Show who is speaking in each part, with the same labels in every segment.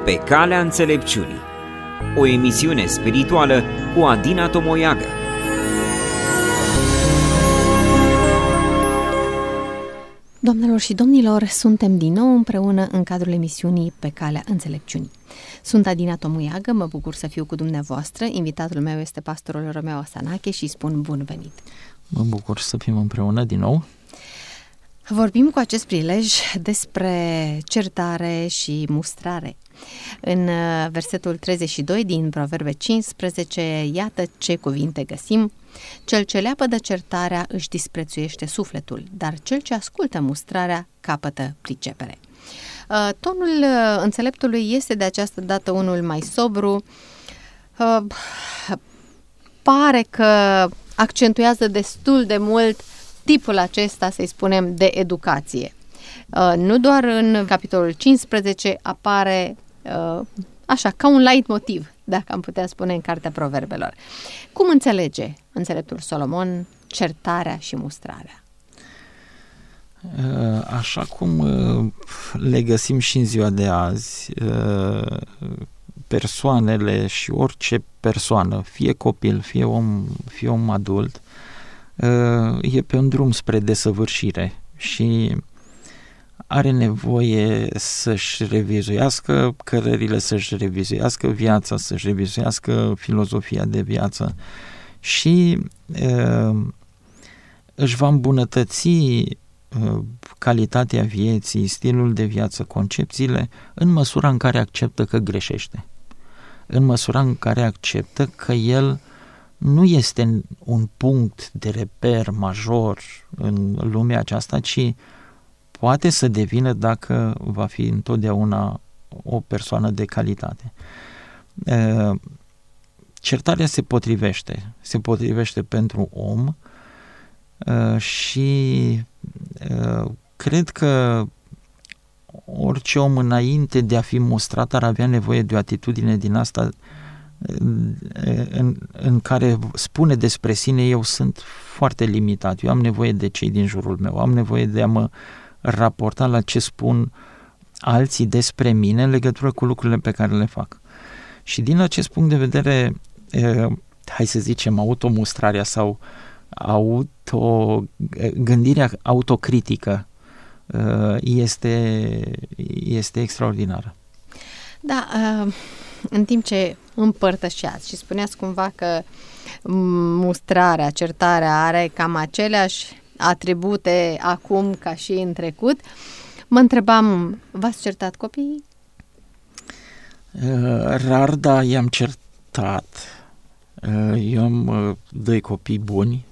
Speaker 1: Pe calea înțelepciunii. O emisiune spirituală cu Adina Tomoiagă.
Speaker 2: Doamnelor și domnilor, suntem din nou împreună în cadrul emisiunii Pe calea înțelepciunii. Sunt Adina Tomoiagă, mă bucur să fiu cu dumneavoastră. Invitatul meu este pastorul Romeo Asanache și spun bun venit.
Speaker 3: Mă bucur să fim împreună din nou.
Speaker 2: Vorbim cu acest prilej despre certare și mustrare. În versetul 32 din Proverbe 15, iată ce cuvinte găsim. Cel ce leapă de certarea își disprețuiește sufletul, dar cel ce ascultă mustrarea capătă pricepere. Tonul înțeleptului este de această dată unul mai sobru. Pare că accentuează destul de mult tipul acesta, să-i spunem, de educație. Nu doar în capitolul 15 apare așa, ca un leitmotiv, dacă am putea spune, în Cartea Proverbelor. Cum înțelege înțeleptul Solomon certarea și mustrarea?
Speaker 3: Așa cum le găsim și în ziua de azi, persoanele și orice persoană, fie copil, fie om adult, e pe un drum spre desăvârșire și are nevoie să-și revizuiască cărările, să-și revizuiască viața, să-și revizuiască filozofia de viață și își va îmbunătăți calitatea vieții, stilul de viață, concepțiile, în măsura în care acceptă că greșește, în măsura în care acceptă că el nu este un punct de reper major în lumea aceasta, ci poate să devină dacă va fi întotdeauna o persoană de calitate. Certarea se potrivește pentru om și cred că orice om înainte de a fi mustrat ar avea nevoie de o atitudine din asta în care spune despre sine: eu sunt foarte limitat, eu am nevoie de cei din jurul meu, am nevoie de a mă raporta la ce spun alții despre mine în legătură cu lucrurile pe care le fac. Și din acest punct de vedere, hai să zicem, automustrarea sau gândirea autocritică este extraordinară.
Speaker 2: Da, în timp ce împărtășeați și spuneați cumva că mustrarea, certarea are cam aceleași atribute acum ca și în trecut, mă întrebam, v-ați certat copiii?
Speaker 3: Rar, dar i-am certat. Eu am 2 copii buni.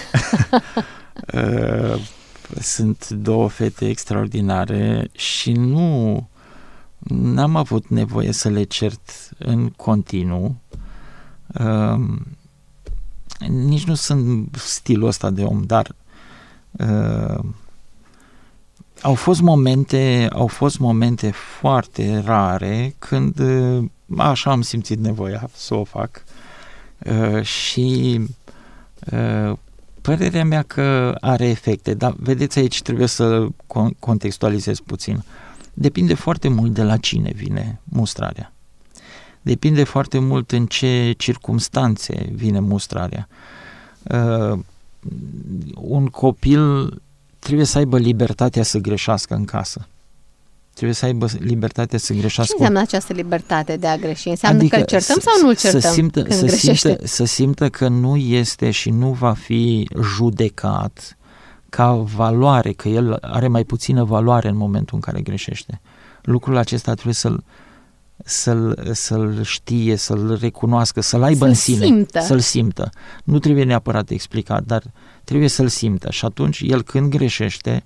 Speaker 3: Sunt 2 fete extraordinare și n-am avut nevoie să le cert în continuu. Nici nu sunt stilul ăsta de om, dar au fost momente foarte rare când așa am simțit nevoia să o fac și părerea mea că are efecte, dar vedeți, aici trebuie să contextualizez puțin. Depinde foarte mult de la cine vine mustrarea. Depinde foarte mult în ce circumstanțe vine mustrarea. Un copil trebuie să aibă libertatea să greșească în casă. Trebuie să aibă libertatea să greșească.
Speaker 2: Ce înseamnă această libertate de a greși? Înseamnă că îl certăm sau nu îl certăm când greșește?
Speaker 3: Să simtă că nu este și nu va fi judecat ca valoare, că el are mai puțină valoare în momentul în care greșește. Lucrul acesta trebuie să-l știe, să-l recunoască, să-l aibă în sine, să-l simtă. Nu trebuie neapărat explicat, dar trebuie să-l simtă. Și atunci, el când greșește,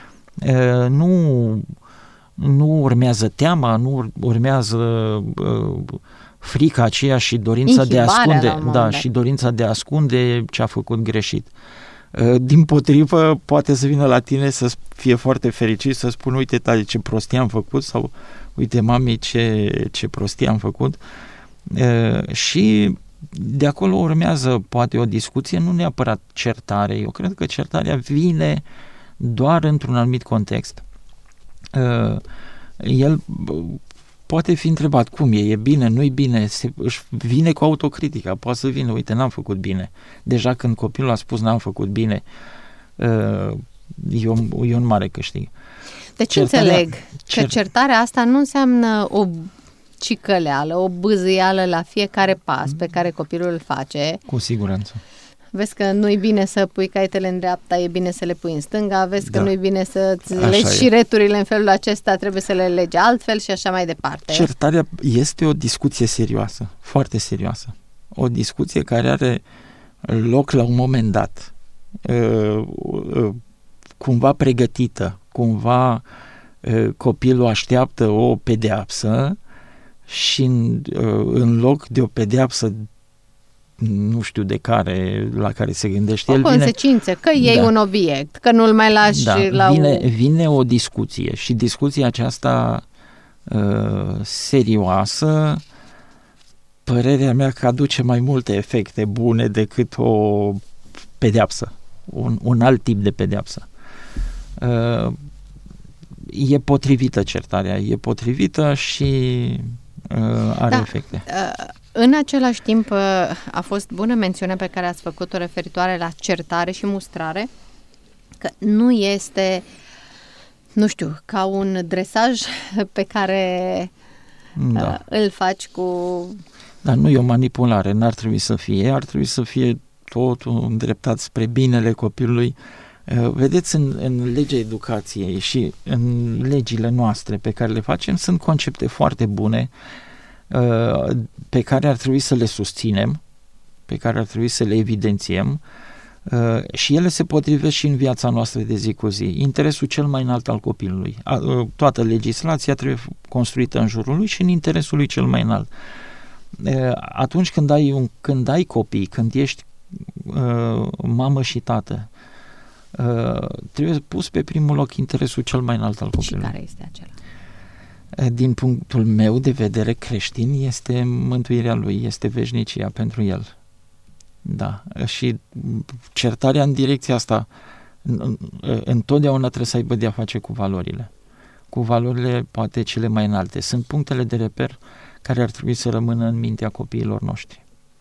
Speaker 3: nu urmează teama, nu urmează frica aceea și dorința de a ascunde, și dorința de a ascunde ce a făcut greșit. Dimpotrivă, poate să vină la tine să fie foarte fericit, să spună: uite, tati, ce prostie am făcut, sau uite, mami, ce prostie am făcut. Și de acolo urmează poate o discuție, nu neapărat certare. Eu cred că certarea vine doar într-un anumit context. El poate fi întrebat cum e bine, nu-i bine, își vine cu autocritica, poate să vină, uite, n-am făcut bine. Deja când copilul a spus n-am făcut bine, e un mare câștig.
Speaker 2: Deci înțeleg că certarea asta nu înseamnă o cicăleală, o bâzâială la fiecare pas pe care copilul îl face.
Speaker 3: Cu siguranță.
Speaker 2: Vezi că nu-i bine să pui caietele în dreapta, e bine să le pui în stânga, vezi că nu-i bine să-ți legi șireturile în felul acesta, trebuie să le legi altfel și așa mai departe.
Speaker 3: Certarea este o discuție serioasă, foarte serioasă. O discuție care are loc la un moment dat, cumva pregătită, cumva copilul așteaptă o pedeapsă și în loc de o pedeapsă nu știu de care, la care se gândește el,
Speaker 2: consecințe, că iei un obiect, că nu-l mai lași
Speaker 3: vine o discuție și discuția aceasta serioasă, părerea mea că aduce mai multe efecte bune decât o pedeapsă, un alt tip de pedeapsă. E potrivită certarea, e potrivită și are efecte.
Speaker 2: În același timp a fost bună mențiunea pe care ați făcut-o referitoare la certare și mustrare, că nu este, nu știu, ca un dresaj pe care îl faci cu...
Speaker 3: Dar nu e o manipulare, n-ar trebui să fie, ar trebui să fie totul îndreptat spre binele copilului. Vedeți, în legea educației și în legile noastre pe care le facem sunt concepte foarte bune pe care ar trebui să le susținem, pe care ar trebui să le evidențiem și ele se potrivesc și în viața noastră de zi cu zi. Interesul cel mai înalt al copilului. Toată legislația trebuie construită în jurul lui și în interesul lui cel mai înalt. Atunci când ai copii, când ești mamă și tată, trebuie pus pe primul loc interesul cel mai înalt al copilului.
Speaker 2: Și care este acela?
Speaker 3: Din punctul meu de vedere creștin, este mântuirea lui, este veșnicia pentru el. Da. Și certarea în direcția asta întotdeauna trebuie să aibă de-a face cu valorile. Cu valorile poate cele mai înalte. Sunt punctele de reper care ar trebui să rămână în mintea copiilor noștri.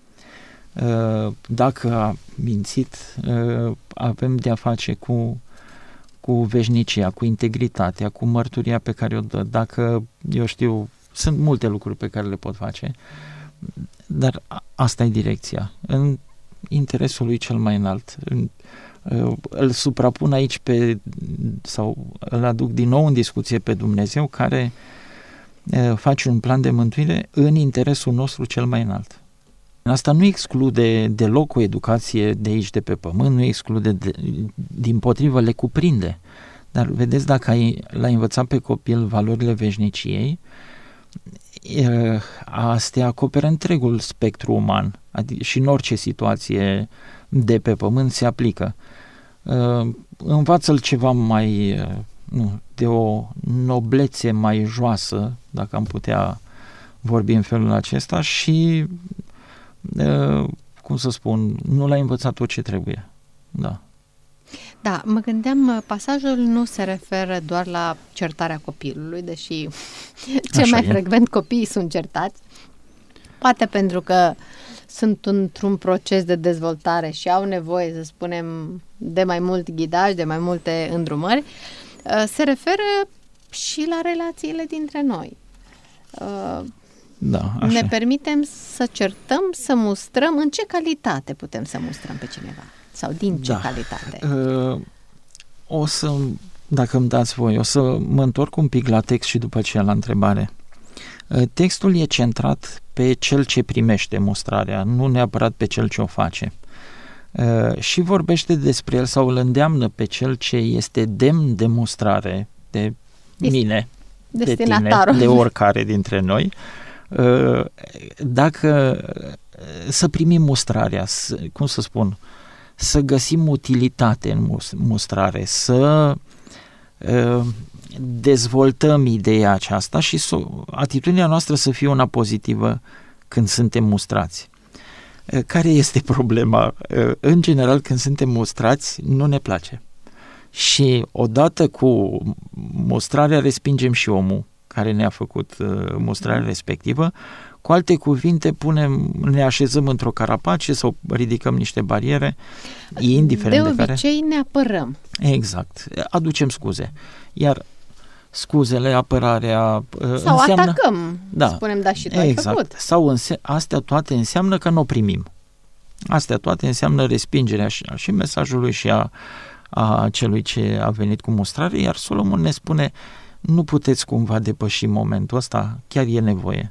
Speaker 3: Dacă a mințit, avem de-a face cu veșnicia, cu integritatea, cu mărturia pe care o dă. Dacă, eu știu, sunt multe lucruri pe care le pot face, dar asta e direcția. În interesul lui cel mai înalt. Îl suprapun aici sau îl aduc din nou în discuție pe Dumnezeu, care face un plan de mântuire în interesul nostru cel mai înalt. Asta nu exclude deloc o educație de aici, de pe pământ, nu exclude, dimpotrivă, le cuprinde. Dar vedeți, dacă l-ai învățat pe copil valorile veșniciei, astea acoperă întregul spectru uman, și în orice situație de pe pământ se aplică. Învață-l ceva mai, de o noblețe mai joasă, dacă am putea vorbi în felul acesta, și cum să spun, nu l-ai învățat tot ce trebuie. Da.
Speaker 2: Da, mă gândeam, pasajul nu se referă doar la certarea copilului, deși cel mai frecvent copiii sunt certați, poate pentru că sunt într-un proces de dezvoltare și au nevoie, să spunem, de mai mult ghidaj, de mai multe îndrumări, se referă și la relațiile dintre noi.
Speaker 3: Da, așa.
Speaker 2: Ne permitem să certăm, să mustrăm. În ce calitate putem să mustrăm pe cineva? Sau din ce calitate?
Speaker 3: Dacă îmi dați voi, o să mă întorc un pic la text și după aceea la întrebare. Textul e centrat pe cel ce primește mustrarea, nu neapărat pe cel ce o face. Și vorbește despre el sau îl îndeamnă pe cel ce este demn de mustrare, de mine, de tine, de oricare dintre noi, dacă să primim mustrarea, cum să spun, să găsim utilitate în mustrare, să dezvoltăm ideea aceasta și atitudinea noastră să fie una pozitivă când suntem mustrați. Care este problema? În general, când suntem mustrați, nu ne place. Și odată cu mustrarea respingem și omul care ne-a făcut mustrarea respectivă. Cu alte cuvinte, ne așezăm într-o carapace sau ridicăm niște bariere, indiferent
Speaker 2: de obicei ne apărăm.
Speaker 3: Exact. Aducem scuze. Iar scuzele, apărarea
Speaker 2: sau
Speaker 3: înseamnă,
Speaker 2: atacăm, spunem, da, și tu ai făcut.
Speaker 3: Sau astea toate înseamnă că nu o primim. Astea toate înseamnă respingerea și mesajului și a celui ce a venit cu mustrare, iar Solomon ne spune, nu puteți cumva depăși momentul ăsta, chiar e nevoie.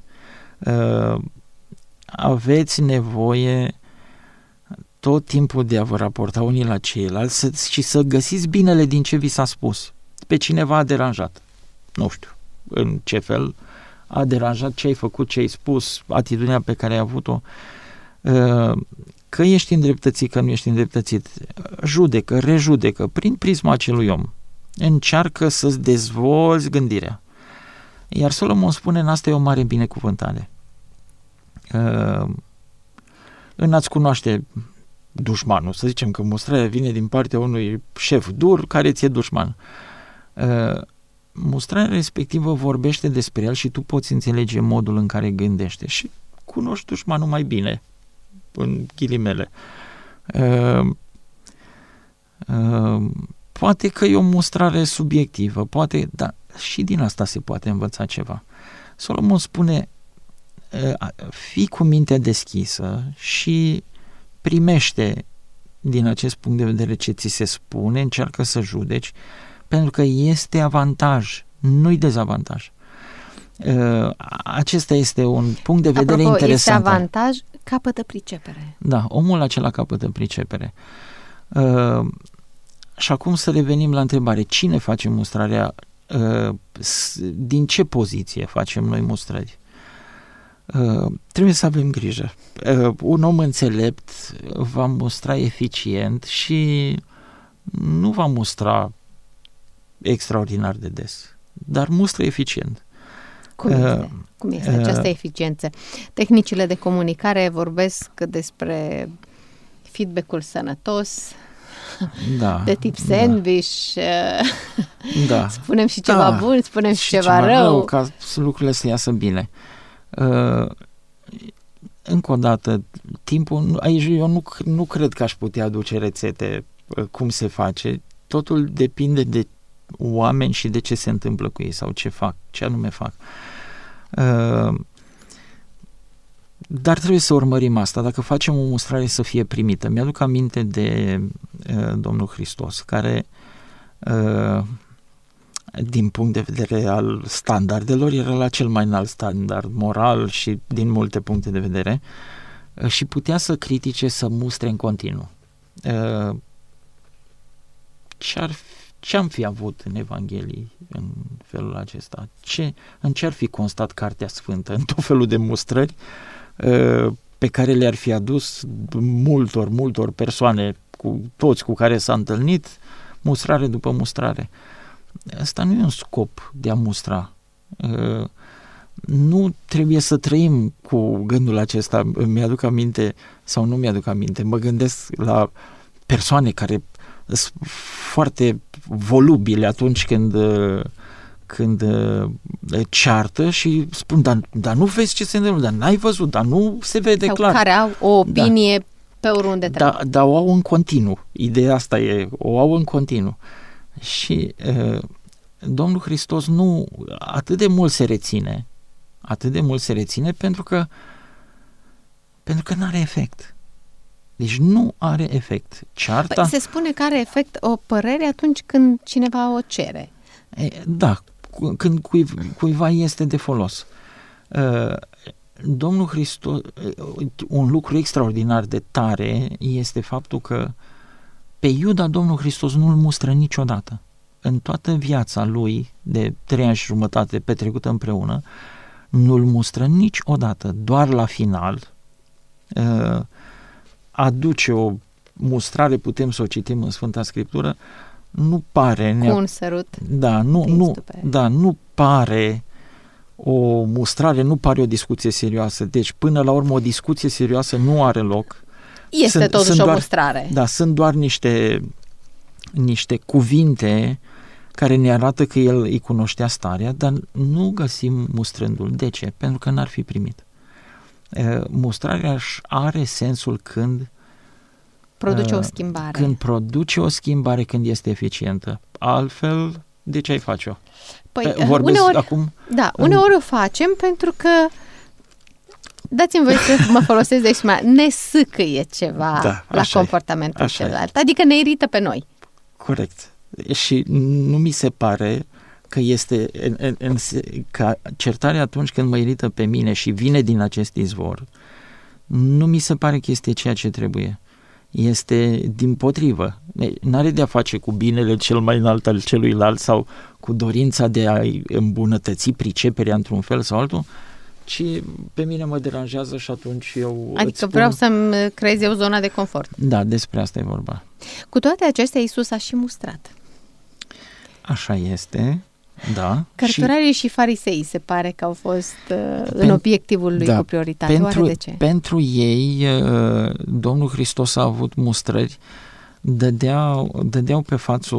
Speaker 3: Aveți nevoie tot timpul de a vă raporta unii la ceilalți și să găsiți binele din ce vi s-a spus. Pe cineva a deranjat. Nu știu în ce fel a deranjat ce ai făcut, ce ai spus, atitudinea pe care ai avut-o. Că ești îndreptățit, că nu ești îndreptățit. Judecă, rejudecă prin prisma acelui om. Încearcă să-ți dezvolți gândirea. Iar Solomon spune, în asta e o mare binecuvântare. În a-ți cunoaște dușmanul, să zicem că mustrarea vine din partea unui șef dur care ți-e dușman. Mustrarea respectivă vorbește despre el și tu poți înțelege modul în care gândește și cunoști dușmanul mai bine, în ghilimele. Poate că e o mustrare subiectivă, poate, dar și din asta se poate învăța ceva. Solomon spune, fii cu mintea deschisă și primește din acest punct de vedere ce ți se spune, încearcă să judeci, pentru că este avantaj, nu-i dezavantaj. Acesta este un punct de vedere interesant.
Speaker 2: Este avantaj, capătă pricepere.
Speaker 3: Da, omul acela capătă pricepere. Și acum să revenim la întrebare. Cine face mustrarea? Din ce poziție facem noi mustrări? Trebuie să avem grijă. Un om înțelept va mustra eficient și nu va mustra extraordinar de des, dar mustră eficient.
Speaker 2: Cum este această eficiență? Tehnicile de comunicare vorbesc despre feedback-ul sănătos, de tip sandwich, spunem și ceva bun, spunem și ceva rău.
Speaker 3: Ca lucrurile să iasă bine. Încă o dată, timpul, aici eu nu cred că aș putea aduce rețete cum se face, totul depinde de oameni și de ce se întâmplă cu ei sau ce fac, ce anume fac. Dar trebuie să urmărim asta, dacă facem o mustrare să fie primită. Mi-aduc aminte de Domnul Hristos, care din punct de vedere al standardelor era la cel mai înalt standard moral și din multe puncte de vedere și putea să critique, să mustre în continuu. Ce-am fi avut în Evanghelii în felul acesta? În ce ar fi constat Cartea Sfântă? În tot felul de mustrări pe care le-ar fi adus multor persoane, toți cu care s-a întâlnit, mustrare după mustrare. Asta nu e un scop de a mustra. Nu trebuie să trăim cu gândul acesta. Mi-aduc aminte sau nu mi-aduc aminte. Mă gândesc la persoane care sunt foarte volubile atunci când ceartă și spun, dar nu vezi ce se întâmplă, dar n-ai văzut, dar nu se vede
Speaker 2: sau
Speaker 3: clar.
Speaker 2: Care au o opinie pe oriunde trebuie.
Speaker 3: Dar o au în continuu. Ideea asta e, o au în continuu. Și Domnul Hristos nu atât de mult se reține pentru că nu are efect. Deci nu are efect. Cearta...
Speaker 2: se spune că are efect o părere atunci când cineva o cere.
Speaker 3: Da, când cuiva este de folos. Domnul Hristos, un lucru extraordinar de tare este faptul că pe Iuda Domnul Hristos nu îl mustră niciodată. În toată viața lui de 3 ani și jumătate petrecută împreună, nu îl mustră niciodată. Doar la final aduce o mustrare, putem să o citim în Sfânta Scriptură, nu pare...
Speaker 2: Cu un sărut.
Speaker 3: Nu pare o mustrare, nu pare o discuție serioasă. Deci, până la urmă, o discuție serioasă nu are loc.
Speaker 2: Este totuși o mustrare.
Speaker 3: Da, sunt doar niște cuvinte care ne arată că el îi cunoștea starea, dar nu găsim mustrându-l. De ce? Pentru că n-ar fi primit. Mustrarea are sensul când
Speaker 2: produce o schimbare.
Speaker 3: Când produce o schimbare, când este eficientă. Altfel, de ce ai face-o?
Speaker 2: Păi, uneori o facem pentru că, dați-mi voi să mă folosesc de expresia, ne sâcâie ceva la comportamentul celălalt. Adică ne irită pe noi.
Speaker 3: Corect. Și nu mi se pare că este ca certarea atunci când mă irită pe mine și vine din acest izvor, nu mi se pare că este ceea ce trebuie. Este dimpotrivă. N-are de-a face cu binele cel mai înalt al celuilalt sau cu dorința de a îmbunătăți priceperea într-un fel sau altul, ci pe mine mă deranjează și atunci eu
Speaker 2: Adică vreau să-mi creez eu zona de confort.
Speaker 3: Da, despre asta e vorba.
Speaker 2: Cu toate acestea, Iisus a și mustrat.
Speaker 3: Așa este, da.
Speaker 2: Cărturarii și farisei se pare că au fost în obiectivul lui cu prioritate. Oare de ce?
Speaker 3: Pentru ei, Domnul Hristos a avut mustrări, dădeau pe față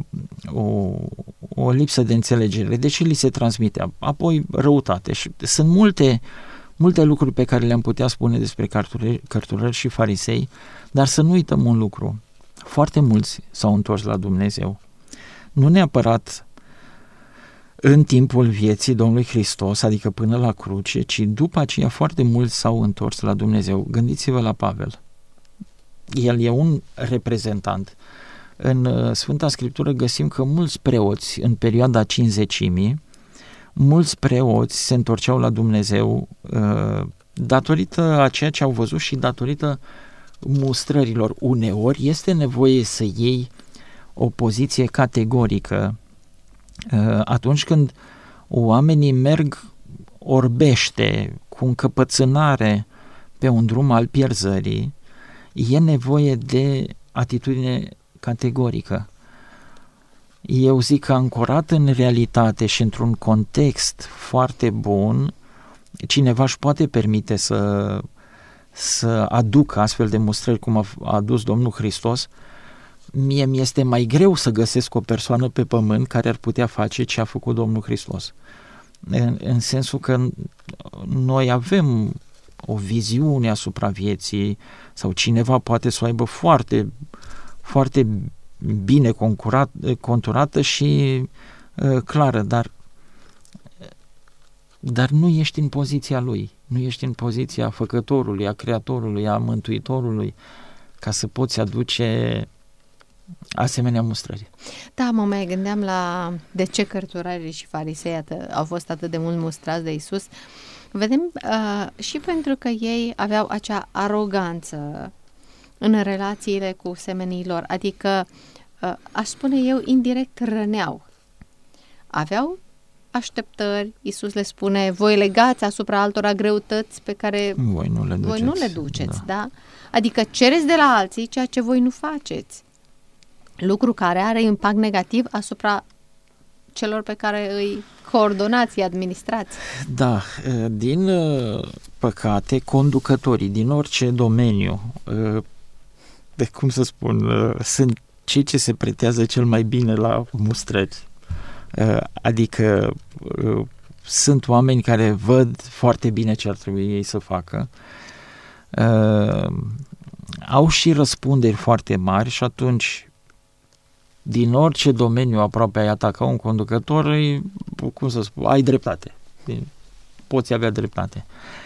Speaker 3: o lipsă de înțelegere, deși li se transmitea. Apoi răutate. Și sunt multe lucruri pe care le-am putea spune despre cărturari și farisei, dar să nu uităm un lucru. Foarte mulți s-au întors la Dumnezeu. Nu neapărat în timpul vieții Domnului Hristos, adică până la cruce, ci după aceea foarte mulți s-au întors la Dumnezeu. Gândiți-vă la Pavel. El e un reprezentant. În Sfânta Scriptură găsim că mulți preoți, în perioada Cincizecimii, mulți preoți se întorceau la Dumnezeu datorită a ceea ce au văzut și datorită mustrărilor. Uneori este nevoie să iei o poziție categorică atunci când oamenii merg orbește, cu încăpățânare pe un drum al pierzării, e nevoie de atitudine categorică. Eu zic că ancorat în realitate și într-un context foarte bun, cineva își poate permite să aducă astfel de mustrări cum a adus Domnul Hristos. Mie mi-este mai greu să găsesc o persoană pe pământ care ar putea face ce a făcut Domnul Hristos. În sensul că noi avem o viziune asupra vieții sau cineva poate să o aibă foarte, foarte bine conturată și clară, dar nu ești în poziția lui, nu ești în poziția făcătorului, a creatorului, a mântuitorului, ca să poți aduce asemenea mustrări.
Speaker 2: Da, mă mai gândeam la de ce cărturarii și farisei au fost atât de mult mustrați de Iisus. Vedem și pentru că ei aveau acea aroganță în relațiile cu semenii lor, adică aș spune eu indirect răneau. Aveau așteptări, Iisus le spune, voi legați asupra altora greutăți pe care
Speaker 3: voi nu le duceți.
Speaker 2: Da? Adică cereți de la alții ceea ce voi nu faceți. Lucru care are impact negativ asupra celor pe care îi coordonați, îi administrați.
Speaker 3: Da, din păcate, conducătorii din orice domeniu, de cum să spun, sunt cei ce se pretează cel mai bine la mustrări. Adică sunt oameni care văd foarte bine ce ar trebui ei să facă, au și răspunderi foarte mari și atunci din orice domeniu aproape ai ataca un conducător, cum să spun, ai dreptate. Poți avea dreptate.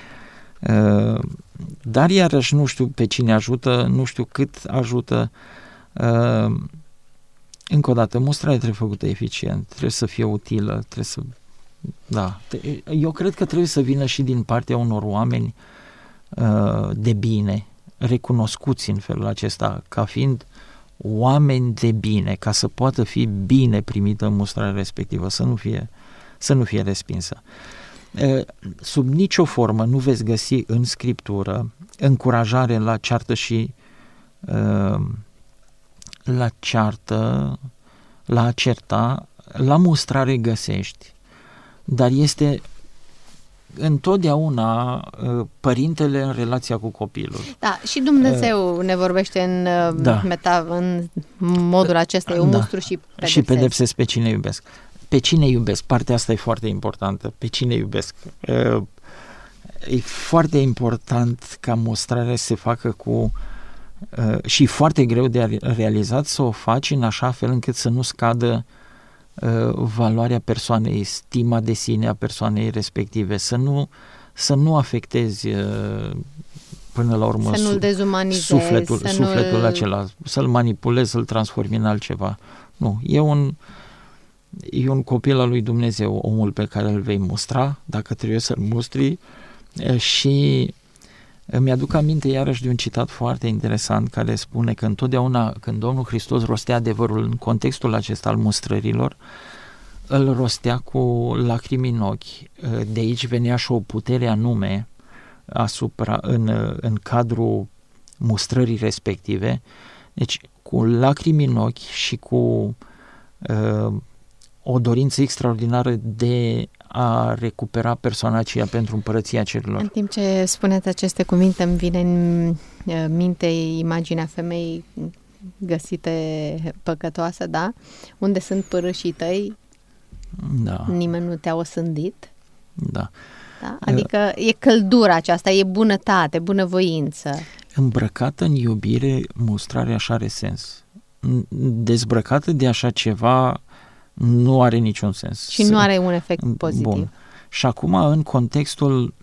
Speaker 3: Dar iarăși nu știu pe cine ajută, nu știu cât ajută. Încă o dată, mustrarea trebuie făcută eficient, trebuie să fie utilă, trebuie să... Da. Eu cred că trebuie să vină și din partea unor oameni de bine, recunoscuți în felul acesta, ca fiind oameni de bine, ca să poată fi bine primită mustrarea respectivă, să nu fie respinsă. Sub nicio formă nu veți găsi în Scriptură încurajare la ceartă și la a certa, la mustrare găsești, dar este întotdeauna părintele în relația cu copilul.
Speaker 2: Da, și Dumnezeu ne vorbește în modul acesta, eu mustru și pedepsesc.
Speaker 3: Și pedepsesc pe cine iubesc. Pe cine iubesc, partea asta e foarte importantă, pe cine iubesc. E foarte important ca mustrarea să se facă cu și foarte greu de realizat, să o faci în așa fel încât să nu scadă valoarea persoanei, stima de sine a persoanei respective, să nu afectezi până la urmă
Speaker 2: să nu-l dezumanizezi,
Speaker 3: sufletul acela, să-l manipulezi, să-l transformi în altceva. Nu, e un copil al lui Dumnezeu, omul pe care îl vei mustra, dacă trebuie să-l mustri. Și îmi aduc aminte iarăși de un citat foarte interesant care spune că întotdeauna când Domnul Hristos rostea adevărul în contextul acesta al mustrărilor, îl rostea cu lacrimi în ochi. De aici venea și o putere anume în cadrul mustrării respective. Deci cu lacrimi în ochi și cu o dorință extraordinară de a recupera persoana aceea pentru împărăția cerurilor.
Speaker 2: În timp ce spuneți aceste cuvinte, îmi vine în minte imaginea femeii găsite păcătoasă, da? Unde sunt părâșii tăi, nimeni nu te-a osândit.
Speaker 3: Da.
Speaker 2: Da? Adică e căldura aceasta, e bunătate, bunăvoință.
Speaker 3: Îmbrăcată în iubire, mustrarea așa are sens. Dezbrăcată de așa ceva nu are niciun sens.
Speaker 2: Și nu are un efect pozitiv.
Speaker 3: Bun. Și acum, în contextul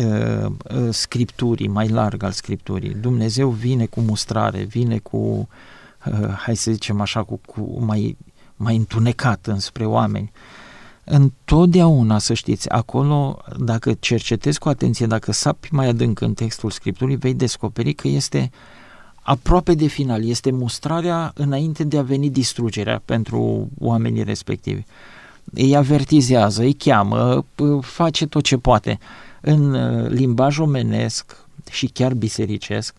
Speaker 3: Scripturii, mai larg al Scripturii, Dumnezeu vine cu mustrare, vine cu, hai să zicem așa, cu mai întunecat înspre oameni. Întotdeauna, să știți, acolo, dacă cercetezi cu atenție, dacă sapi mai adânc în textul Scripturii, vei descoperi că este aproape de final, este mustrarea înainte de a veni distrugerea pentru oamenii respectivi. Îi avertizează, îi cheamă, face tot ce poate. În limbaj omenesc și chiar bisericesc,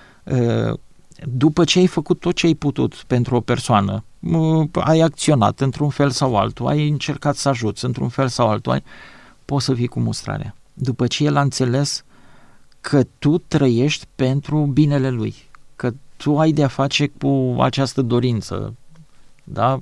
Speaker 3: după ce ai făcut tot ce ai putut pentru o persoană, ai acționat într-un fel sau altul, ai încercat să ajuți într-un fel sau altul, poți să vii cu mustrarea. După ce el a înțeles că tu trăiești pentru binele lui, că tu ai de-a face cu această dorință, da?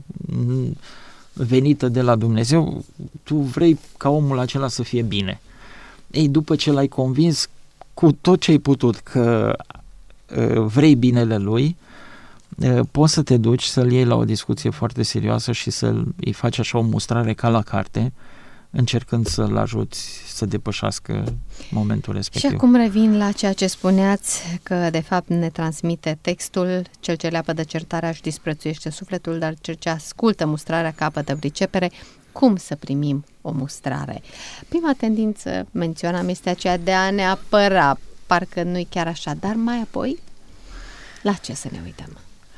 Speaker 3: Venită de la Dumnezeu, tu vrei ca omul acela să fie bine. Ei, după ce l-ai convins cu tot ce ai putut că vrei binele lui, poți să te duci să-l iei la o discuție foarte serioasă și să-i faci așa o mustrare ca la carte, încercând să-l ajuți să depășească momentul respectiv.
Speaker 2: Și acum revin la ceea ce spuneați, că de fapt ne transmite textul: cel ce leapă de certarea își disprețuiește sufletul, dar cel ce ascultă mustrarea capătă pricepere. Cum să primim o mustrare? Prima tendință, menționam, este aceea de a ne apăra, parcă nu-i chiar așa, dar mai apoi, la ce să ne uităm?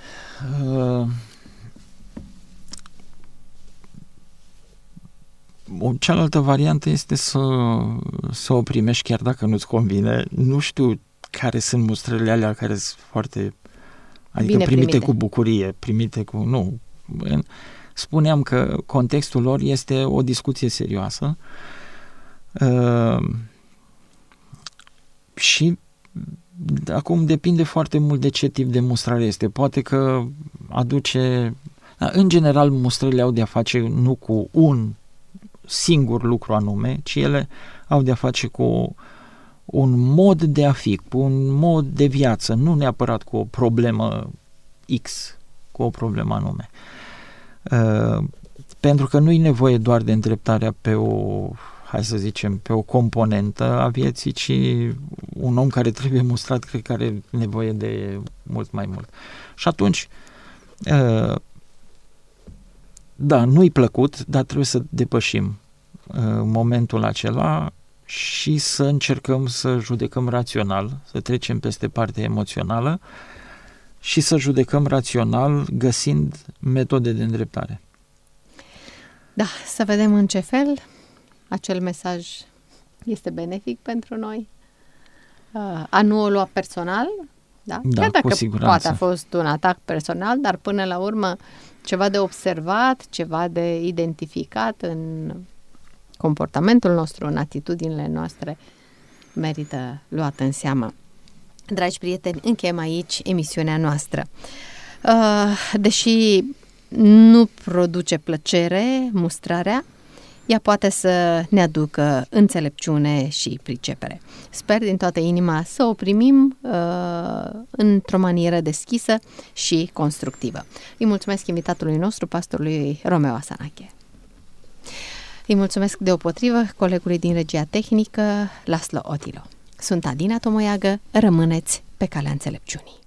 Speaker 3: O cealaltă variantă este să o primești chiar dacă nu-ți convine. Nu știu care sunt mustrările alea care sunt foarte... Adică primite cu bucurie, primite cu... Nu. Spuneam că contextul lor este o discuție serioasă și acum depinde foarte mult de ce tip de mustrare este. Poate că aduce... În general, mustrările au de-a face nu cu un singur lucru anume, ci ele au de-a face cu un mod de a fi, cu un mod de viață, nu neapărat cu o problemă X, cu o problemă anume. Pentru că nu e nevoie doar de îndreptarea pe o, hai să zicem, pe o componentă a vieții, ci un om care trebuie mustrat, cred că are nevoie de mult mai mult. Și atunci, da, nu-i plăcut, dar trebuie să depășim momentul acela și să încercăm să judecăm rațional, să trecem peste partea emoțională și să judecăm rațional găsind metode de îndreptare.
Speaker 2: Da, să vedem în ce fel acel mesaj este benefic pentru noi. A nu o lua personal, da?
Speaker 3: Da,
Speaker 2: chiar dacă
Speaker 3: cu siguranță.
Speaker 2: poate a fost un atac personal, dar până la urmă ceva de observat, ceva de identificat în comportamentul nostru, în atitudinile noastre merită luat în seamă. Dragi prieteni, încheiem aici emisiunea noastră. Deși nu produce plăcere mustrarea, ea poate să ne aducă înțelepciune și pricepere. Sper din toată inima să o primim într-o manieră deschisă și constructivă. Îi mulțumesc invitatului nostru, pastorului Romeo Asanache. Îi mulțumesc deopotrivă colegului din regia tehnică, Laslo Otilo. Sunt Adina Tomoiagă, rămâneți pe calea înțelepciunii.